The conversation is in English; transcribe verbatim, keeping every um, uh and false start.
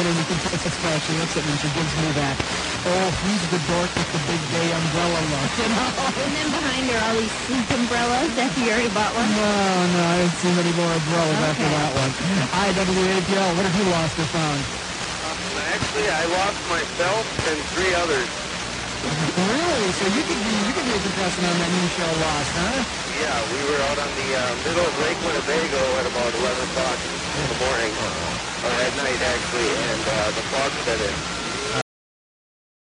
it and you can tell it's fresh. She looks at me and she gives me that, oh, who's the dork with the big gay umbrella look, you know? And then behind her, all these sleek umbrellas. After you already bought one? No, no, I didn't see many more umbrellas Okay. after that one. I W A P L, what have you lost or found? Um, actually, I lost myself and three others. Really? So you could be, you could be a contestant on that new show, Lost, huh? Yeah, we were out on the uh, middle of Lake Winnebago at about eleven o'clock in the morning, or at night actually, and uh, the fog set in.